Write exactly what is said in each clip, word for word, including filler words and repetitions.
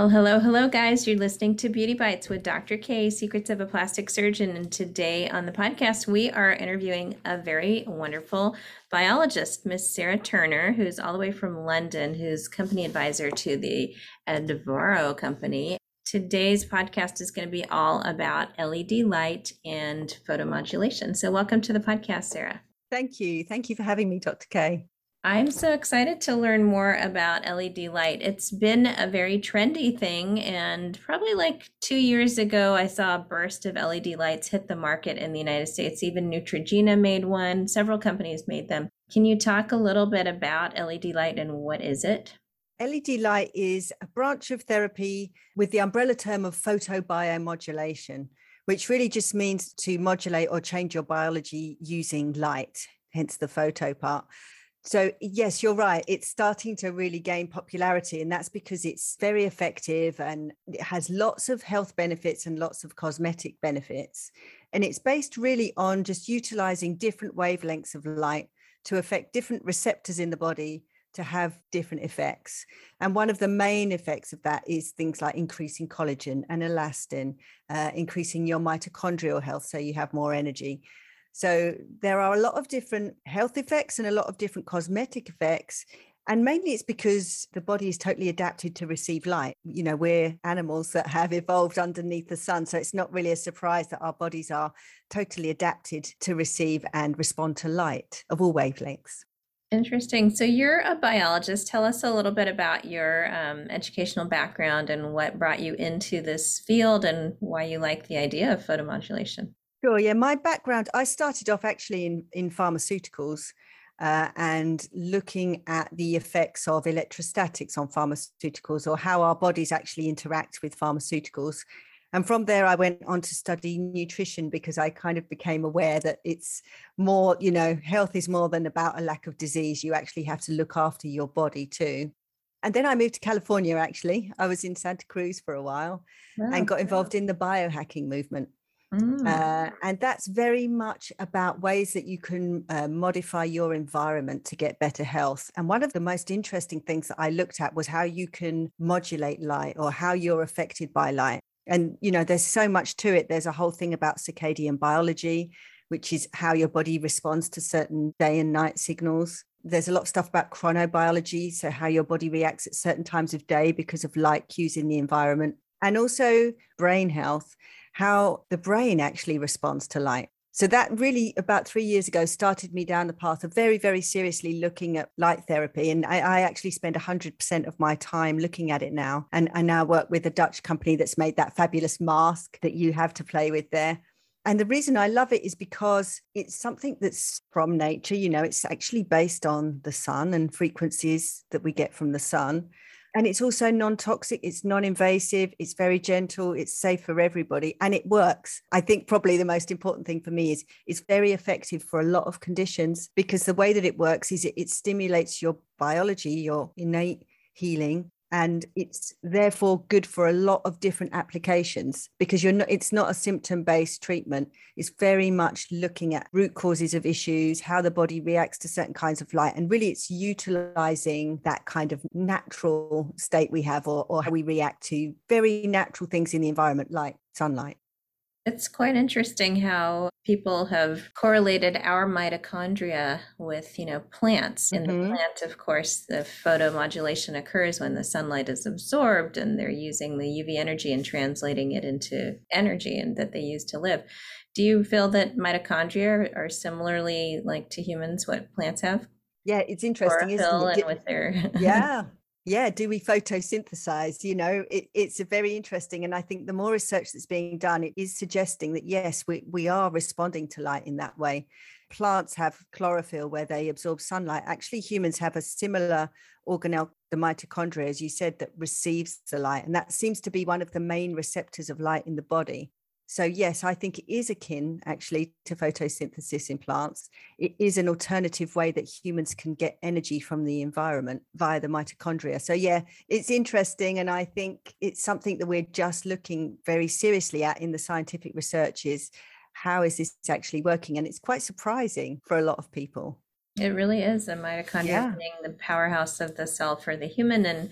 Well, hello, hello, guys. You're listening to Beauty Bites with Doctor K, Secrets of a Plastic Surgeon. And today on the podcast, we are interviewing a very wonderful biologist, Miss Sarah Turner, who's all the way from London, who's company advisor to the Advaro company. Today's podcast is going to be all about L E D light and photomodulation. So welcome to the podcast, Sarah. Thank you. Thank you for having me, Doctor K. I'm so excited to learn more about L E D light. It's been a very trendy thing, and probably like two years ago, I saw a burst of L E D lights hit the market in the United States. Even Neutrogena made one. Several companies made them. Can you talk a little bit about L E D light and what is it? L E D light is a branch of therapy with the umbrella term of photobiomodulation, which really just means to modulate or change your biology using light, hence the photo part. So yes, you're right. It's starting to really gain popularity, and that's because it's very effective and it has lots of health benefits and lots of cosmetic benefits. And it's based really on just utilizing different wavelengths of light to affect different receptors in the body to have different effects. And one of the main effects of that is things like increasing collagen and elastin, uh, increasing your mitochondrial health so you have more energy. So there are a lot of different health effects and a lot of different cosmetic effects. And mainly it's because the body is totally adapted to receive light. You know, we're animals that have evolved underneath the sun. So it's not really a surprise that our bodies are totally adapted to receive and respond to light of all wavelengths. Interesting. So you're a biologist. Tell us a little bit about your um, educational background and what brought you into this field and why you like the idea of photomodulation. Sure. Yeah. My background, I started off actually in, in pharmaceuticals uh, and looking at the effects of electrostatics on pharmaceuticals, or how our bodies actually interact with pharmaceuticals. And from there, I went on to study nutrition because I kind of became aware that it's more, you know, health is more than about a lack of disease. You actually have to look after your body too. And then I moved to California, actually. I was in Santa Cruz for a while and Wow. got involved in the biohacking movement. Mm. Uh, and that's very much about ways that you can uh, modify your environment to get better health. And one of the most interesting things that I looked at was how you can modulate light, or how you're affected by light. And, you know, there's so much to it. There's a whole thing about circadian biology, which is how your body responds to certain day and night signals. There's a lot of stuff about chronobiology, so how your body reacts at certain times of day because of light cues in the environment. And also brain health, how the brain actually responds to light. So that really, about three years ago, started me down the path of very, very seriously looking at light therapy. And I, I actually spend one hundred percent of my time looking at it now. And I now work with a Dutch company that's made that fabulous mask that you have to play with there. And the reason I love it is because it's something that's from nature. You know, it's actually based on the sun and frequencies that we get from the sun. And it's also non-toxic, it's non-invasive, it's very gentle, it's safe for everybody, and it works. I think probably the most important thing for me is it's very effective for a lot of conditions, because the way that it works is it, it stimulates your biology, your innate healing, and it's therefore good for a lot of different applications, because you're not, it's not a symptom-based treatment. It's very much looking at root causes of issues, how the body reacts to certain kinds of light, and really it's utilizing that kind of natural state we have, or, or how we react to very natural things in the environment like sunlight. It's quite interesting how people have correlated our mitochondria with, you know, plants. In the Mm-hmm. plant, of course, the photomodulation occurs when the sunlight is absorbed and they're using the U V energy and translating it into energy and that they use to live. Do you feel that mitochondria are similarly like to humans what plants have? Yeah, it's interesting, isn't Chlorophyll it? and Di- with their Yeah. Yeah. Do we photosynthesize? You know, it, it's a very interesting. And I think the more research that's being done, it is suggesting that, yes, we, we are responding to light in that way. Plants have chlorophyll where they absorb sunlight. Actually, humans have a similar organelle, the mitochondria, as you said, that receives the light. And that seems to be one of the main receptors of light in the body. So yes, I think it is akin actually to photosynthesis in plants. It is an alternative way that humans can get energy from the environment via the mitochondria. So yeah, it's interesting. And I think it's something that we're just looking very seriously at in the scientific research, is how is this actually working? And it's quite surprising for a lot of people. It really is, the mitochondria Yeah. being the powerhouse of the cell for the human. And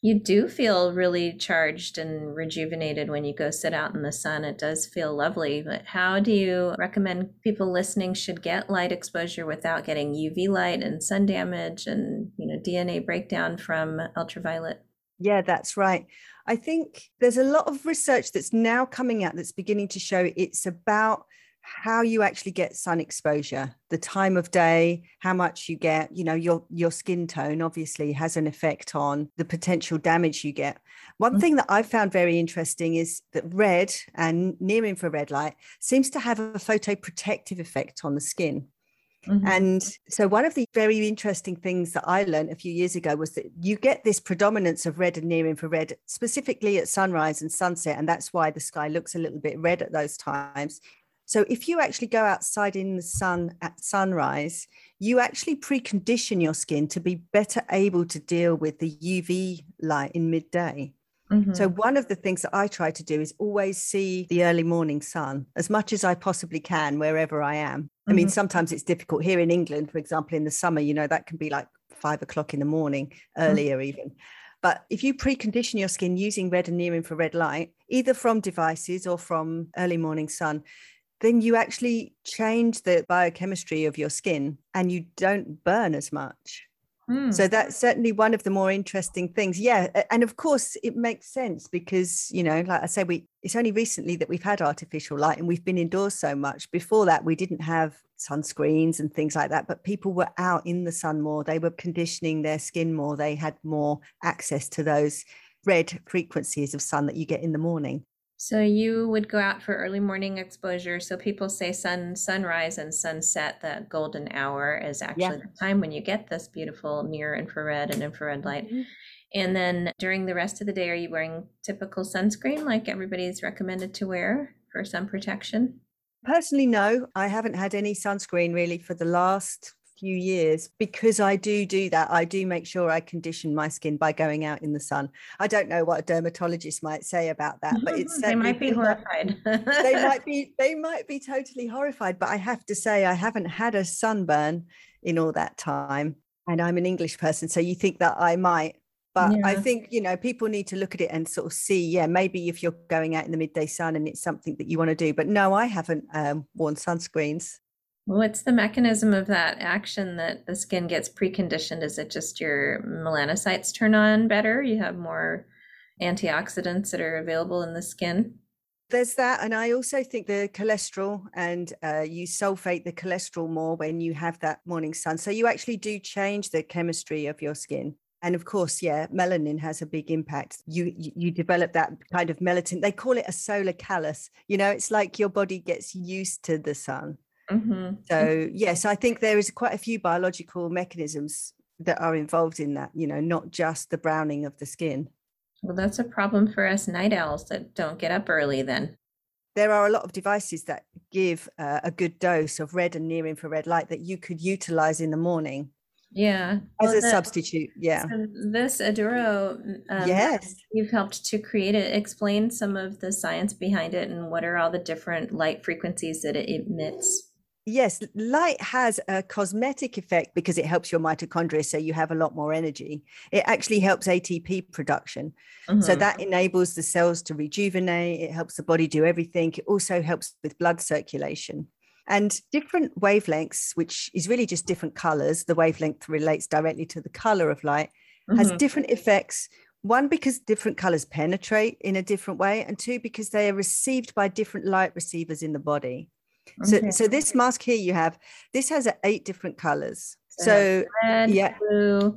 You do feel really charged and rejuvenated when you go sit out in the sun. It does feel lovely. But how do you recommend people listening should get light exposure without getting U V light and sun damage and, you know, D N A breakdown from ultraviolet? Yeah, that's right. I think there's a lot of research that's now coming out that's beginning to show it's about how you actually get sun exposure, the time of day, how much you get, you know, your your skin tone obviously has an effect on the potential damage you get. One thing that I found very interesting is that red and near infrared light seems to have a photoprotective effect on the skin. Mm-hmm. And so one of the very interesting things that I learned a few years ago was that you get this predominance of red and near infrared, specifically at sunrise and sunset. And that's why the sky looks a little bit red at those times. So if you actually go outside in the sun at sunrise, you actually precondition your skin to be better able to deal with the U V light in midday. Mm-hmm. So one of the things that I try to do is always see the early morning sun as much as I possibly can wherever I am. Mm-hmm. I mean, sometimes it's difficult here in England, for example, in the summer, you know, that can be like five o'clock in the morning, earlier mm-hmm. even. But if you precondition your skin using red and near infrared light, either from devices or from early morning sun, then you actually change the biochemistry of your skin and you don't burn as much. Mm. So that's certainly one of the more interesting things. Yeah. And of course, it makes sense because, you know, like I say, we it's only recently that we've had artificial light and we've been indoors so much. Before that, we didn't have sunscreens and things like that, but people were out in the sun more. They were conditioning their skin more. They had more access to those red frequencies of sun that you get in the morning. So you would go out for early morning exposure. So people say sun, sunrise and sunset, that golden hour is actually yeah. the time when you get this beautiful near infrared and infrared light. Mm-hmm. And then during the rest of the day, are you wearing typical sunscreen like everybody's recommended to wear for sun protection? Personally, no. I haven't had any sunscreen really for the last few years because I do do that. I do make sure I condition my skin by going out in the sun. I don't know what a dermatologist might say about that, but it's they might be horrified. they might be they might be totally horrified, but I have to say I haven't had a sunburn in all that time, and I'm an English person, so you think that I might. But yeah. I think, you know, people need to look at it and sort of see, yeah, maybe if you're going out in the midday sun and it's something that you want to do. But no, I haven't um, worn sunscreens. What's the mechanism of that action that the skin gets preconditioned? Is it just your melanocytes turn on better? You have more antioxidants that are available in the skin? There's that. And I also think the cholesterol, and uh, you sulfate the cholesterol more when you have that morning sun. So you actually do change the chemistry of your skin. And of course, yeah, melanin has a big impact. You, you you develop that kind of melatonin. They call it a solar callus. You know, it's like your body gets used to the sun. Mm-hmm. So, yes, I think there is quite a few biological mechanisms that are involved in that, you know, not just the browning of the skin. Well, that's a problem for us night owls that don't get up early then. There are a lot of devices that give uh, a good dose of red and near infrared light that you could utilize in the morning. Yeah. As well, a the, substitute. Yeah. So this Aduro, um, yes, you've helped to create it. Explain some of the science behind it and what are all the different light frequencies that it emits. Yes, light has a cosmetic effect because it helps your mitochondria, so you have a lot more energy. It actually helps A T P production. Mm-hmm. So that enables the cells to rejuvenate. It helps the body do everything. It also helps with blood circulation. And different wavelengths, which is really just different colors, the wavelength relates directly to the color of light, mm-hmm. has different effects. One, because different colors penetrate in a different way, and two, because they are received by different light receivers in the body. Okay. So, so this mask here you have, this has eight different colors. So, so red, yeah. blue,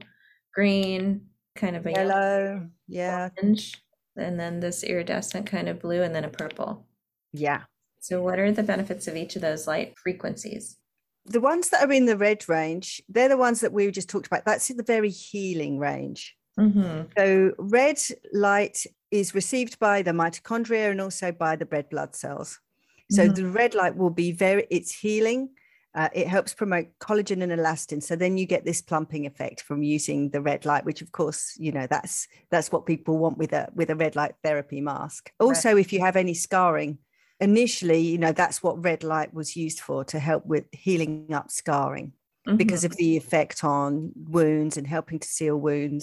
green, kind of a yellow, yellow, yeah, orange, and then this iridescent kind of blue, and then a purple. Yeah. So what are the benefits of each of those light frequencies? The ones that are in the red range, they're the ones that we just talked about. That's in the very healing range. Mm-hmm. So red light is received by the mitochondria and also by the red blood cells. So mm-hmm. the red light will be very, it's healing. Uh, it helps promote collagen and elastin. So then you get this plumping effect from using the red light, which of course, you know, that's that's what people want with a with a red light therapy mask. Also, right. If you have any scarring, initially, you know, that's what red light was used for, to help with healing up scarring mm-hmm. because of the effect on wounds and helping to seal wounds.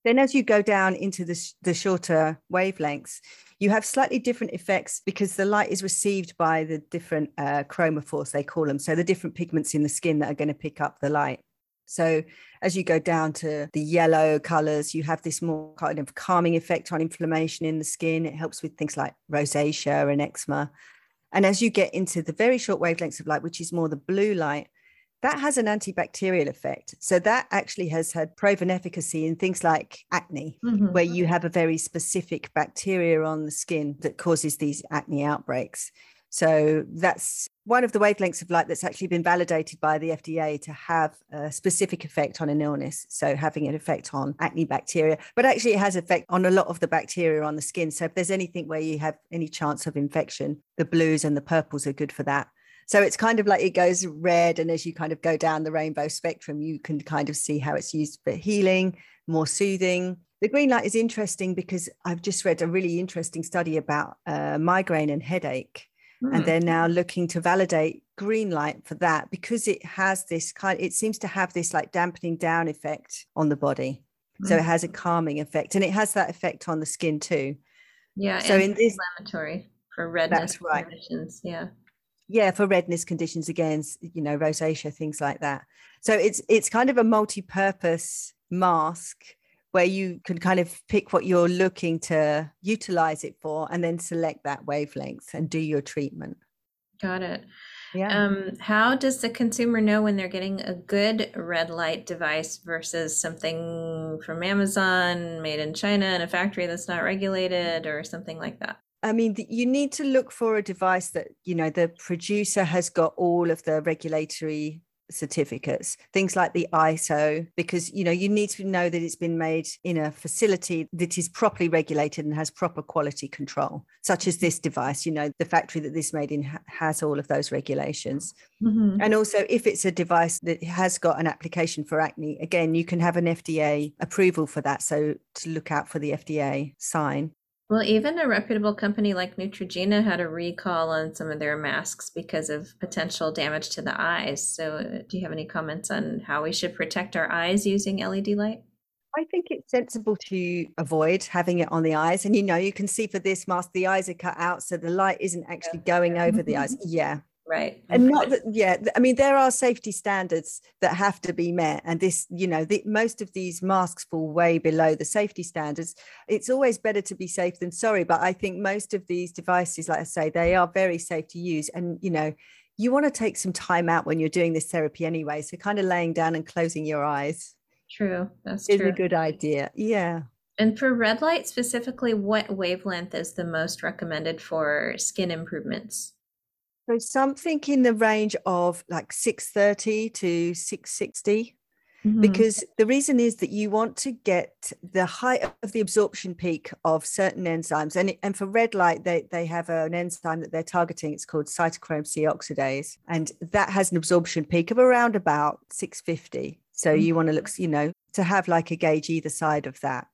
Then as you go down into the, sh- the shorter wavelengths, you have slightly different effects because the light is received by the different uh, chromophores, they call them. So the different pigments in the skin that are going to pick up the light. So as you go down to the yellow colors, you have this more kind of calming effect on inflammation in the skin. It helps with things like rosacea and eczema. And as you get into the very short wavelengths of light, which is more the blue light, that has an antibacterial effect. So that actually has had proven efficacy in things like acne, Mm-hmm. where you have a very specific bacteria on the skin that causes these acne outbreaks. So that's one of the wavelengths of light that's actually been validated by the F D A to have a specific effect on an illness. So having an effect on acne bacteria, but actually it has effect on a lot of the bacteria on the skin. So if there's anything where you have any chance of infection, the blues and the purples are good for that. So it's kind of like it goes red. And as you kind of go down the rainbow spectrum, you can kind of see how it's used for healing, more soothing. The green light is interesting because I've just read a really interesting study about uh, migraine and headache. Mm. And they're now looking to validate green light for that because it has this kind, it seems to have this like dampening down effect on the body. Mm. So it has a calming effect and it has that effect on the skin too. Yeah. So in this, inflammatory for redness. That's right. Conditions. Yeah. Yeah, for redness conditions, again, you know, rosacea, things like that. So it's it's kind of a multi-purpose mask where you can kind of pick what you're looking to utilize it for and then select that wavelength and do your treatment. Got it. Yeah. Um, how does the consumer know when they're getting a good red light device versus something from Amazon made in China in a factory that's not regulated or something like that? I mean, you need to look for a device that, you know, the producer has got all of the regulatory certificates, things like the I S O, because, you know, you need to know that it's been made in a facility that is properly regulated and has proper quality control, such as this device. You know, the factory that this made in has all of those regulations. Mm-hmm. And also, if it's a device that has got an application for acne, again, you can have an F D A approval for that. So to look out for the F D A sign. Well, even a reputable company like Neutrogena had a recall on some of their masks because of potential damage to the eyes. So do you have any comments on how we should protect our eyes using L E D light? I think it's sensible to avoid having it on the eyes. And, you know, you can see for this mask, the eyes are cut out. So the light isn't actually going over the eyes. Yeah. Right. And not that, yeah, I mean, there are safety standards that have to be met. And this, you know, the, most of these masks fall way below the safety standards. It's always better to be safe than sorry. But I think most of these devices, like I say, they are very safe to use. And, you know, you want to take some time out when you're doing this therapy anyway. So kind of laying down and closing your eyes. True. That's is true. a good idea. Yeah. And for red light specifically, what wavelength is the most recommended for skin improvements? So something in the range of like six thirty to six sixty, mm-hmm. because the reason is that you want to get the height of the absorption peak of certain enzymes. And, and for red light, they, they have an enzyme that they're targeting. It's called cytochrome C oxidase. And that has an absorption peak of around about six fifty. So mm-hmm. you want to look, you know, to have like a gauge either side of that.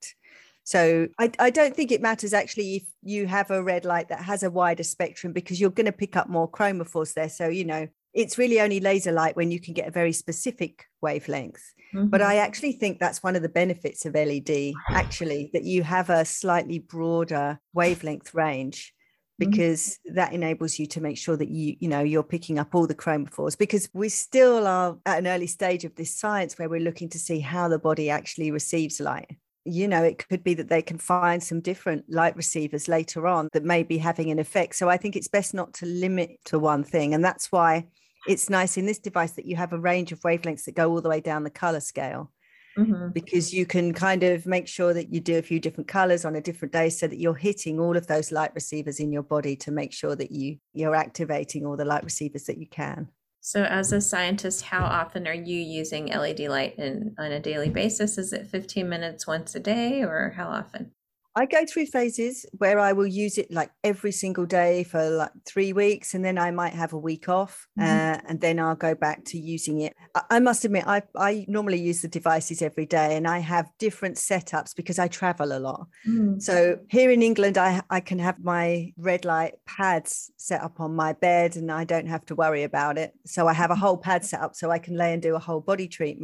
So I, I don't think it matters actually if you have a red light that has a wider spectrum because you're going to pick up more chromophores there. So, you know, it's really only laser light when you can get a very specific wavelength. Mm-hmm. But I actually think that's one of the benefits of L E D, actually, that you have a slightly broader wavelength range because mm-hmm. that enables you to make sure that you, you know, you're picking up all the chromophores because we still are at an early stage of this science where we're looking to see how the body actually receives light. You know, it could be that they can find some different light receivers later on that may be having an effect. So I think it's best not to limit to one thing. And that's why it's nice in this device that you have a range of wavelengths that go all the way down the color scale, mm-hmm. because you can kind of make sure that you do a few different colors on a different day so that you're hitting all of those light receivers in your body to make sure that you, you're activating all the light receivers that you can. So as a scientist, how often are you using L E D light in, on a daily basis? Is it fifteen minutes once a day or how often? I go through phases where I will use it like every single day for like three weeks and then I might have a week off, mm-hmm. uh, and then I'll go back to using it. I, I must admit, I, I normally use the devices every day and I have different setups because I travel a lot. Mm-hmm. So here in England, I, I can have my red light pads set up on my bed and I don't have to worry about it. So I have a whole pad set up so I can lay and do a whole body treatment.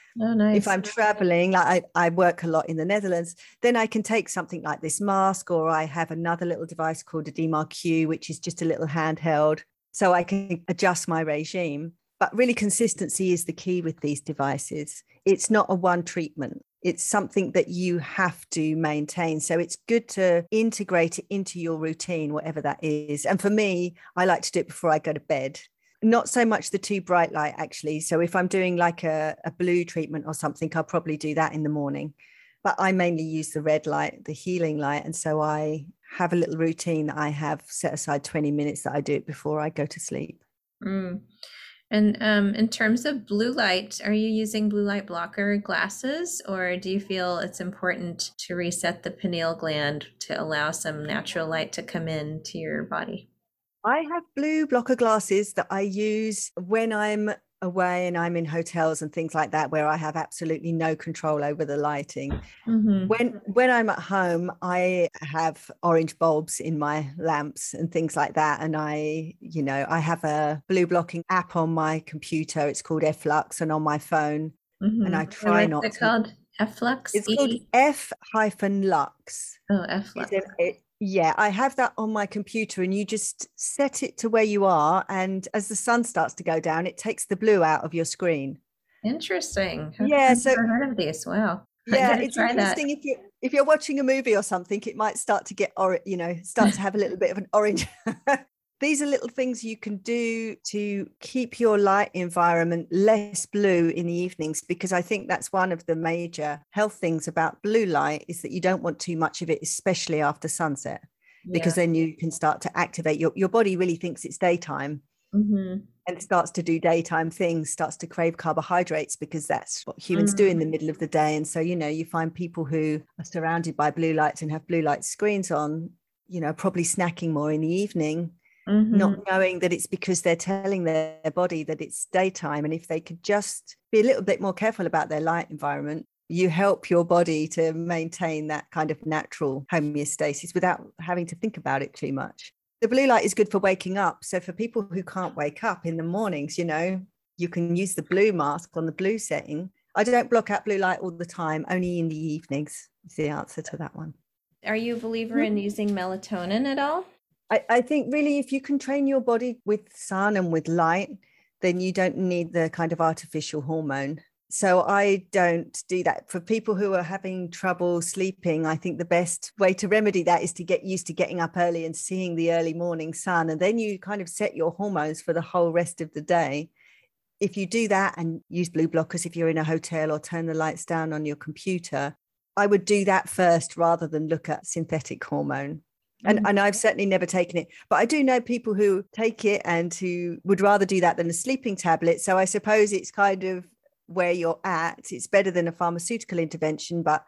Oh, If nice. I'm traveling, like I, I work a lot in the Netherlands, then I can take something like this mask, or I have another little device called a D M R Q, which is just a little handheld. So I can adjust my regime. But really, consistency is the key with these devices. It's not a one treatment. It's something that you have to maintain. So it's good to integrate it into your routine, whatever that is. And for me, I like to do it before I go to bed. Not so much the too bright light, actually. So if I'm doing like a, a blue treatment or something, I'll probably do that in the morning. But I mainly use the red light, the healing light. And so I have a little routine that I have set aside twenty minutes that I do it before I go to sleep. Mm. And um, in terms of blue light, are you using blue light blocker glasses, or do you feel it's important to reset the pineal gland to allow some natural light to come in to your body? I have blue blocker glasses that I use when I'm away and I'm in hotels and things like that, where I have absolutely no control over the lighting. Mm-hmm. When when I'm at home, I have orange bulbs in my lamps and things like that. And I, you know, I have a blue blocking app on my computer. It's called F-Lux, and on my phone. And Mm-hmm. I And try what's not it to. called? F-Lux? It's called E? F hyphen Lux. Oh, It's F-Lux. a- it- yeah, I have that on my computer, and you just set it to where you are. And as the sun starts to go down, it takes the blue out of your screen. Interesting. I've Yeah, so never heard of these. Wow. I yeah, gotta it's try that. interesting if you if you're watching a movie or something, it might start to get or you know start to have a little bit of an orange. These are little things you can do to keep your light environment less blue in the evenings, because I think that's one of the major health things about blue light is that you don't want too much of it, especially after sunset, Yeah. because then you can start to activate your your body really thinks it's daytime Mm-hmm. and starts to do daytime things, starts to crave carbohydrates, because that's what humans do in Mm-hmm. the middle of the day. And so, you know, you find people who are surrounded by blue lights and have blue light screens on, you know, probably snacking more in the evening, Mm-hmm. not knowing that it's because they're telling their body that it's daytime. And if they could just be a little bit more careful about their light environment, you help your body to maintain that kind of natural homeostasis without having to think about it too much. The blue light is good for waking up. So for people who can't wake up in the mornings, you know, you can use the blue mask on the blue setting. I don't block out blue light all the time, only in the evenings is the answer to that one. Are you a believer in using melatonin at all? I, I think really if you can train your body with sun and with light, then you don't need the kind of artificial hormone. So I don't do that. For people who are having trouble sleeping, I think the best way to remedy that is to get used to getting up early and seeing the early morning sun. And then you kind of set your hormones for the whole rest of the day. If you do that and use blue blockers, if you're in a hotel, or turn the lights down on your computer, I would do that first rather than look at synthetic hormone. And, Mhm. and I've certainly never taken it, but I do know people who take it and who would rather do that than a sleeping tablet. So I suppose it's kind of where you're at. It's better than a pharmaceutical intervention, but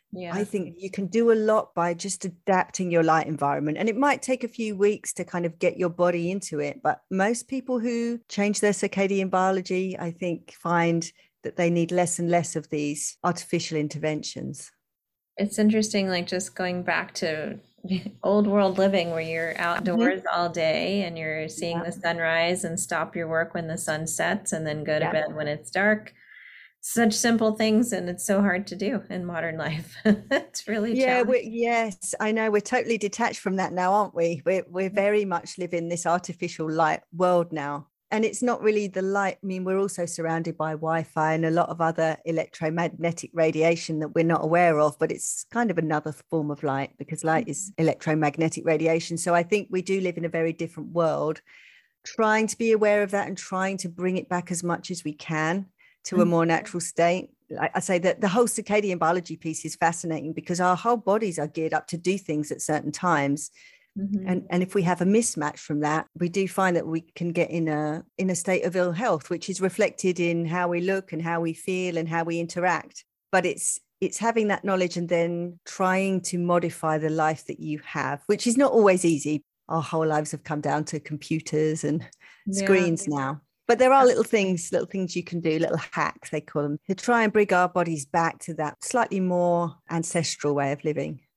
I Yeah. think you can do a lot by just adapting your light environment. And it might take a few weeks to kind of get your body into it. But most people who change their circadian biology, I think, find that they need less and less of these artificial interventions. It's interesting, like just going back to old world living where you're Mhm. outdoors all day and you're seeing Yeah. the sunrise and stop your work when the sun sets and then go to Yeah. bed when it's dark. Such simple things, and it's so hard to do in modern life. It's really Yeah, challenging. we yes, I know we're totally detached from that now, aren't we? We're we're very much living this artificial light world now. And it's not really the light. I mean, we're also surrounded by Wi-Fi and a lot of other electromagnetic radiation that we're not aware of, but it's kind of another form of light, because light is electromagnetic radiation. So I think we do live in a very different world, trying to be aware of that and trying to bring it back as much as we can to a Mhm. more natural state. Like I say that the whole circadian biology piece is fascinating, because our whole bodies are geared up to do things at certain times. Mhm. And, and if we have a mismatch from that, we do find that we can get in a in a state of ill health, which is reflected in how we look and how we feel and how we interact. But it's it's having that knowledge and then trying to modify the life that you have, which is not always easy. Our whole lives have come down to computers and Yeah. screens now. But there are little things, little things you can do, little hacks, they call them, to try and bring our bodies back to that slightly more ancestral way of living.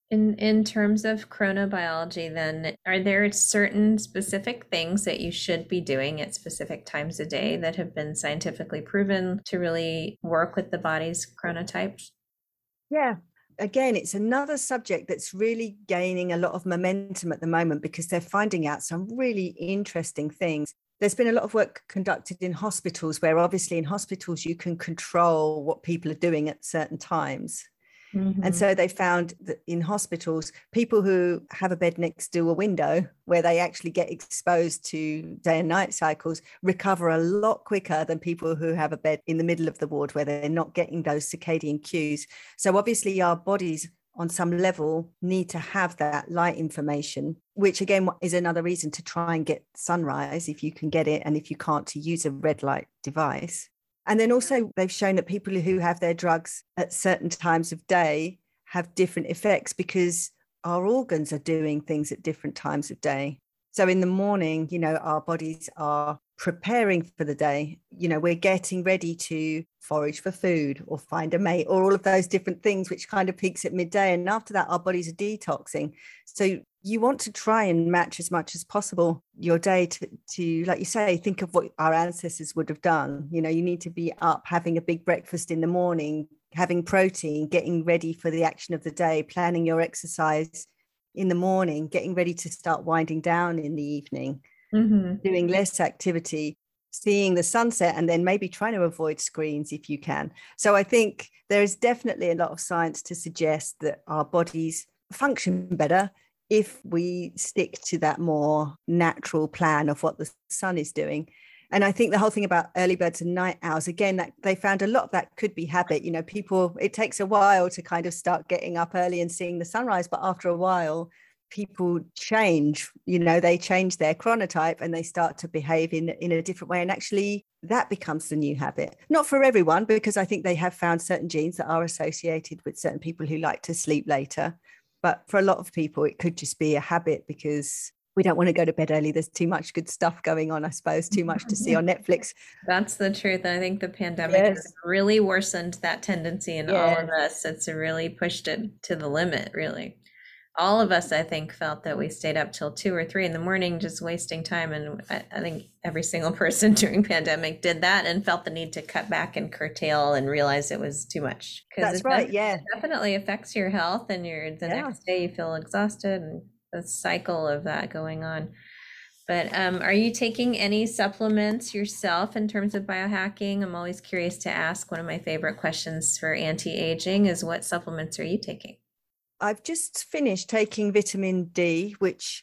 In in terms of chronobiology, then, are there certain specific things that you should be doing at specific times a day that have been scientifically proven to really work with the body's chronotypes? Yeah. Again, it's another subject that's really gaining a lot of momentum at the moment because they're finding out some really interesting things. There's been a lot of work conducted in hospitals where obviously in hospitals you can control what people are doing at certain times. And Mm-hmm. so they found that in hospitals, people who have a bed next to a window where they actually get exposed to day and night cycles recover a lot quicker than people who have a bed in the middle of the ward where they're not getting those circadian cues. So obviously our bodies on some level need to have that light information, which again is another reason to try and get sunrise if you can get it, and if you can't, to use a red light device. And then also they've shown that people who have their drugs at certain times of day have different effects because our organs are doing things at different times of day. So in the morning, you know, our bodies are preparing for the day. You know, we're getting ready to forage for food or find a mate or all of those different things, which kind of peaks at midday. And after that, our bodies are detoxing. So you want to try and match as much as possible your day to, to, like you say, think of what our ancestors would have done. You know, you need to be up, having a big breakfast in the morning, having protein, getting ready for the action of the day, planning your exercise in the morning, getting ready to start winding down in the evening, Mm-hmm. doing less activity, seeing the sunset, and then maybe trying to avoid screens if you can. So I think there is definitely a lot of science to suggest that our bodies function better if we stick to that more natural plan of what the sun is doing. And I think the whole thing about early birds and night owls, again, that they found a lot of that could be habit. You know, people, it takes a while to kind of start getting up early and seeing the sunrise, but after a while, people change, you know, they change their chronotype and they start to behave in, in a different way. And actually that becomes the new habit. Not for everyone, because I think they have found certain genes that are associated with certain people who like to sleep later. But for a lot of people, it could just be a habit because we don't want to go to bed early. There's too much good stuff going on, I suppose, too much to see on Netflix. That's the truth. I think the pandemic has Yes. really worsened that tendency in all of Yeah. us. It's really pushed it to the limit, really. All of us, I think, felt that we stayed up till two or three in the morning, just wasting time. And I, I think every single person during pandemic did that and felt the need to cut back and curtail and realize it was too much. Because That's it, def- right. Yeah. it definitely affects your health, and your the Yeah. next day you feel exhausted, and the cycle of that going on. But um, are you taking any supplements yourself in terms of biohacking? I'm always curious to ask. One of my favorite questions for anti-aging is, what supplements are you taking? I've just finished taking vitamin D, which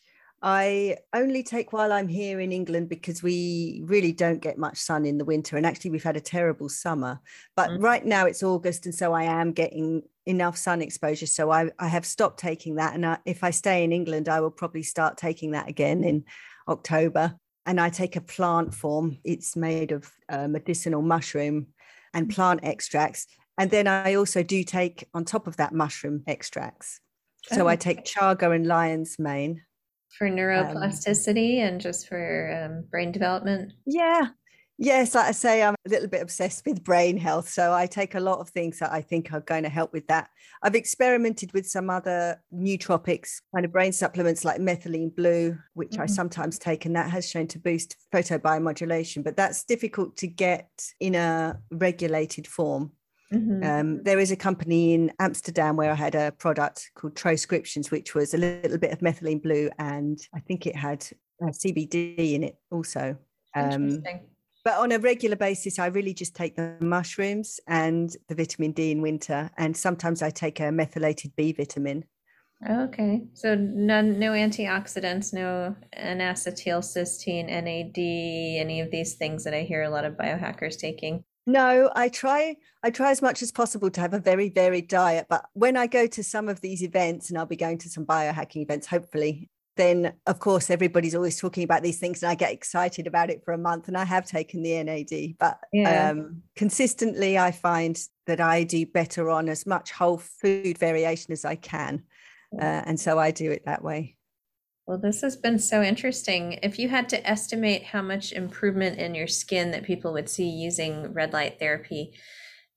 I only take while I'm here in England because we really don't get much sun in the winter. And actually, we've had a terrible summer. But Mm. right now it's August. And so I am getting enough sun exposure. So I, I have stopped taking that. And I, if I stay in England, I will probably start taking that again in October. And I take a plant form, it's made of uh, medicinal mushroom and plant extracts. And then I also do take on top of that mushroom extracts. So I Oh, take chaga and lion's mane. for Um, neuroplasticity and just for um, brain development. yeah. Yes, like I say, I'm a little bit obsessed with brain health. So I take a lot of things that I think are going to help with that. I've experimented with some other nootropics, kind of brain supplements like methylene blue, which I Mhm. sometimes take, and that has shown to boost photobiomodulation, but that's difficult to get in a regulated form. Mhm. Um, there is a company in Amsterdam where I had a product called Troscriptions, which was a little bit of methylene blue, and I think it had uh, C B D in it also. Um, Interesting. but on a regular basis, I really just take the mushrooms and the vitamin D in winter, and sometimes I take a methylated B vitamin. Okay, so none, no antioxidants, no N-acetylcysteine, N A D, any of these things that I hear a lot of biohackers taking. No, I try I try as much as possible to have a very varied diet. But when I go to some of these events, and I'll be going to some biohacking events, hopefully, then of course everybody's always talking about these things, and I get excited about it for a month. And I have taken the N A D, but Yeah. um, consistently I find that I do better on as much whole food variation as I can, uh, and so I do it that way. Well, this has been so interesting. If you had to estimate how much improvement in your skin that people would see using red light therapy,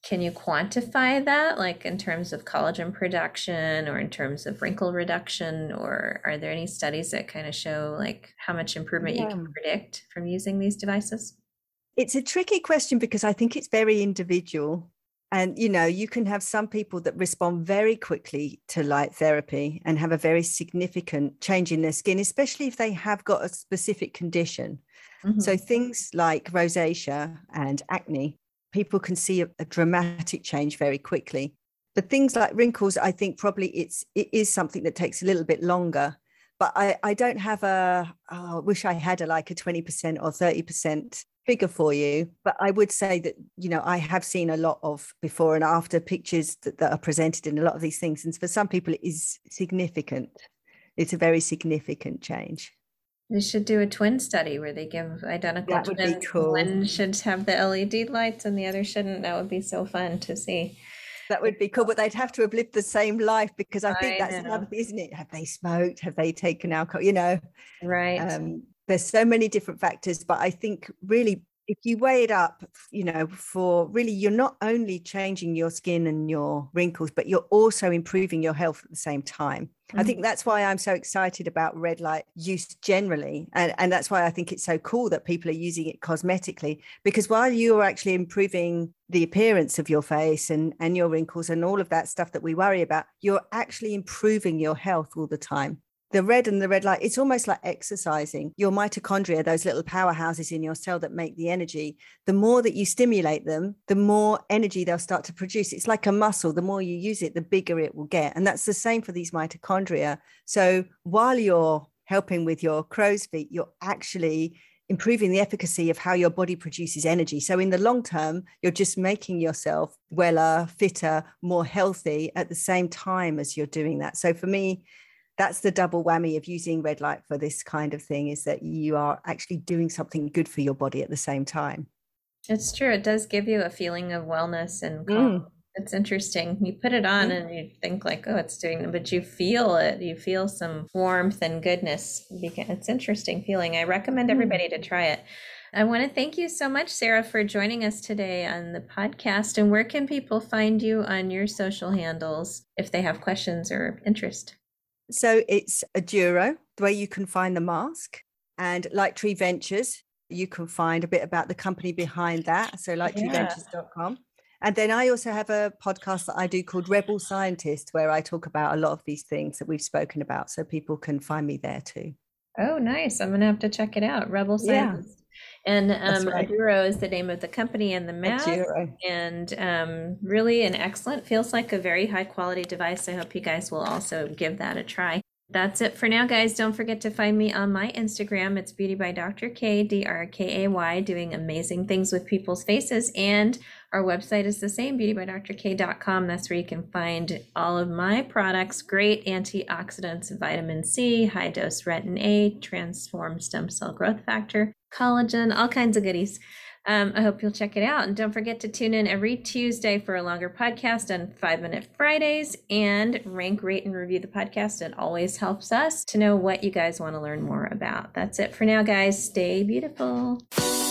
can you quantify that, like in terms of collagen production or in terms of wrinkle reduction? Or are there any studies that kind of show like how much improvement you Yeah. can predict from using these devices? It's a tricky question because I think it's very individual. And, you know, you can have some people that respond very quickly to light therapy and have a very significant change in their skin, especially if they have got a specific condition. Mm-hmm. So things like rosacea and acne, people can see a, a dramatic change very quickly. But things like wrinkles, I think probably it's it is something that takes a little bit longer. But I, I don't have a, oh, I wish I had a like a twenty percent or thirty percent figure for you. But I would say that, you know, I have seen a lot of before and after pictures that, that are presented in a lot of these things. And for some people, it is significant. It's a very significant change. They should do a twin study where they give identical That would be twins. cool. One should have the L E D lights and the other shouldn't. That would be so fun to see. That would be cool, but they'd have to have lived the same life, because I think I that's know. another thing, isn't it? Have they smoked? Have they taken alcohol? You know, Right. um, there's so many different factors, but I think really if you weigh it up, you know, for really, you're not only changing your skin and your wrinkles, but you're also improving your health at the same time. Mm-hmm. I think that's why I'm so excited about red light use generally. And, and that's why I think it's so cool that people are using it cosmetically, because while you're actually improving the appearance of your face and, and your wrinkles and all of that stuff that we worry about, you're actually improving your health all the time. The red and the red light, it's almost like exercising. Your mitochondria, those little powerhouses in your cell that make the energy, the more that you stimulate them, the more energy they'll start to produce. It's like a muscle. The more you use it, the bigger it will get. And that's the same for these mitochondria. So while you're helping with your crow's feet, you're actually improving the efficacy of how your body produces energy. So in the long term, you're just making yourself weller, fitter, more healthy at the same time as you're doing that. So for me, that's the double whammy of using red light for this kind of thing, is that you are actually doing something good for your body at the same time. It's true. It does give you a feeling of wellness and calm. Mm. It's interesting. You put it on mm. and you think like, oh, it's doing, but you feel it. You feel some warmth and goodness. It's interesting feeling. I recommend everybody mm. to try it. I want to thank you so much, Sarah, for joining us today on the podcast. And where can people find you on your social handles if they have questions or interest? So it's Aduro, where you can find the mask, and Lightree Ventures. You can find a bit about the company behind that. So lightree ventures dot com. And then I also have a podcast that I do called Rebel Scientist, where I talk about a lot of these things that we've spoken about. So people can find me there too. Oh, nice. I'm going to have to check it out. Rebel Scientist. Yeah. And um, right. Aduro is the name of the company and the mask. Aduro. And um, really an excellent, feels like a very high quality device. I hope you guys will also give that a try. That's it for now, guys. Don't forget to find me on my Instagram. It's Beauty by Doctor K, D R K A Y, doing amazing things with people's faces. And our website is the same, beauty by doctor k dot com. That's where you can find all of my products, great antioxidants, vitamin C, high dose retin A, transformed stem cell growth factor, collagen, all kinds of goodies. Um, I hope you'll check it out. And don't forget to tune in every Tuesday for a longer podcast on Five Minute Fridays, and rank, rate, and review the podcast. It always helps us to know what you guys want to learn more about. That's it for now, guys. Stay beautiful.